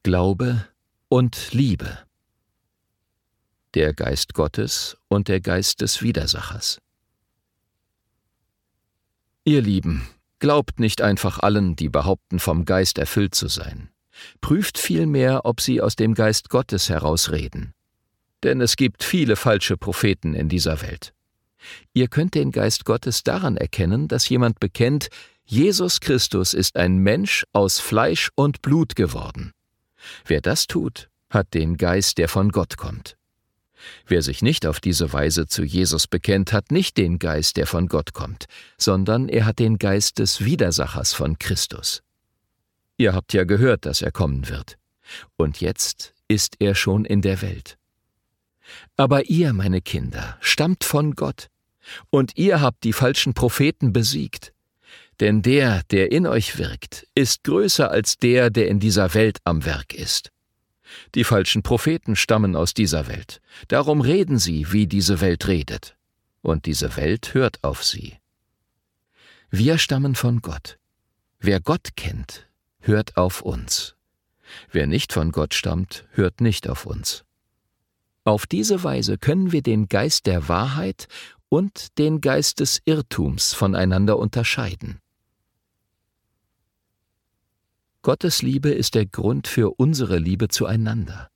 Glaube und Liebe. Der Geist Gottes und der Geist des Widersachers. Ihr Lieben, glaubt nicht einfach allen, die behaupten, vom Geist erfüllt zu sein. Prüft vielmehr, ob sie aus dem Geist Gottes herausreden. Denn es gibt viele falsche Propheten in dieser Welt. Ihr könnt den Geist Gottes daran erkennen, dass jemand bekennt, Jesus Christus ist ein Mensch aus Fleisch und Blut geworden. Wer das tut, hat den Geist, der von Gott kommt. Wer sich nicht auf diese Weise zu Jesus bekennt, hat nicht den Geist, der von Gott kommt, sondern er hat den Geist des Widersachers von Christus. Ihr habt ja gehört, dass er kommen wird. Und jetzt ist er schon in der Welt. Aber ihr, meine Kinder, stammt von Gott. Und ihr habt die falschen Propheten besiegt. Denn der in euch wirkt, ist größer als der in dieser Welt am Werk ist. Die falschen Propheten stammen aus dieser Welt. Darum reden sie, wie diese Welt redet. Und diese Welt hört auf sie. Wir stammen von Gott. Wer Gott kennt, hört auf uns. Wer nicht von Gott stammt, hört nicht auf uns. Auf diese Weise können wir den Geist der Wahrheit und den Geist des Irrtums voneinander unterscheiden. Gottes Liebe ist der Grund für unsere Liebe zueinander.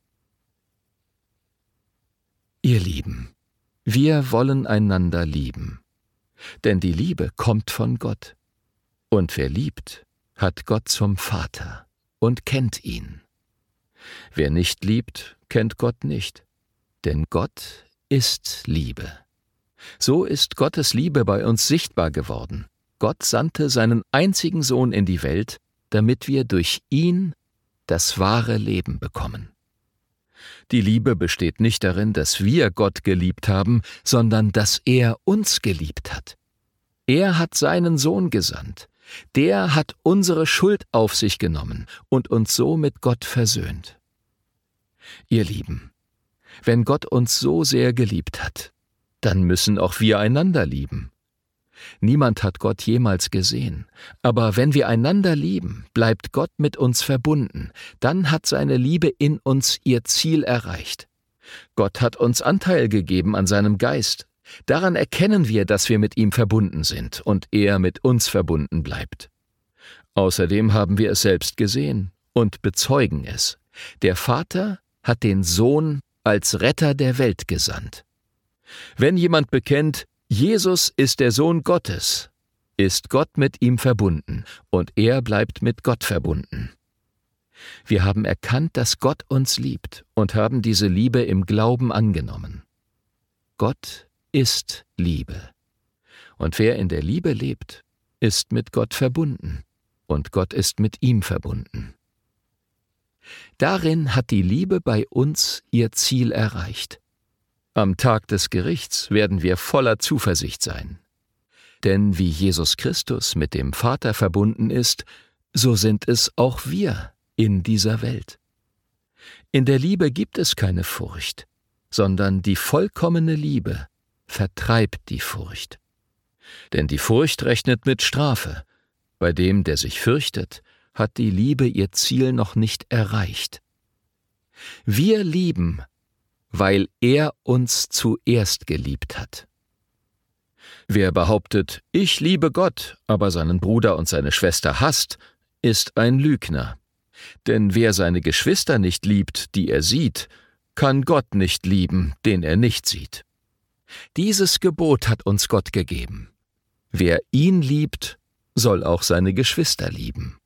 Ihr Lieben, wir wollen einander lieben, denn die Liebe kommt von Gott. Und wer liebt, hat Gott zum Vater und kennt ihn. Wer nicht liebt, kennt Gott nicht, denn Gott ist Liebe. So ist Gottes Liebe bei uns sichtbar geworden. Gott sandte seinen einzigen Sohn in die Welt, damit wir durch ihn das wahre Leben bekommen. Die Liebe besteht nicht darin, dass wir Gott geliebt haben, sondern dass er uns geliebt hat. Er hat seinen Sohn gesandt. Der hat unsere Schuld auf sich genommen und uns so mit Gott versöhnt. Ihr Lieben, wenn Gott uns so sehr geliebt hat, dann müssen auch wir einander lieben. Niemand hat Gott jemals gesehen, aber wenn wir einander lieben, bleibt Gott mit uns verbunden, dann hat seine Liebe in uns ihr Ziel erreicht. Gott hat uns Anteil gegeben an seinem Geist. Daran erkennen wir, dass wir mit ihm verbunden sind und er mit uns verbunden bleibt. Außerdem haben wir es selbst gesehen und bezeugen es. Der Vater hat den Sohn als Retter der Welt gesandt. Wenn jemand bekennt, Jesus ist der Sohn Gottes, ist Gott mit ihm verbunden und er bleibt mit Gott verbunden. Wir haben erkannt, dass Gott uns liebt und haben diese Liebe im Glauben angenommen. Gott ist Liebe. Und wer in der Liebe lebt, ist mit Gott verbunden und Gott ist mit ihm verbunden. Darin hat die Liebe bei uns ihr Ziel erreicht. Am Tag des Gerichts werden wir voller Zuversicht sein. Denn wie Jesus Christus mit dem Vater verbunden ist, so sind es auch wir in dieser Welt. In der Liebe gibt es keine Furcht, sondern die vollkommene Liebe vertreibt die Furcht. Denn die Furcht rechnet mit Strafe. Bei dem, der sich fürchtet, hat die Liebe ihr Ziel noch nicht erreicht. Wir lieben, weil er uns zuerst geliebt hat. Wer behauptet, ich liebe Gott, aber seinen Bruder und seine Schwester hasst, ist ein Lügner. Denn wer seine Geschwister nicht liebt, die er sieht, kann Gott nicht lieben, den er nicht sieht. Dieses Gebot hat uns Gott gegeben. Wer ihn liebt, soll auch seine Geschwister lieben.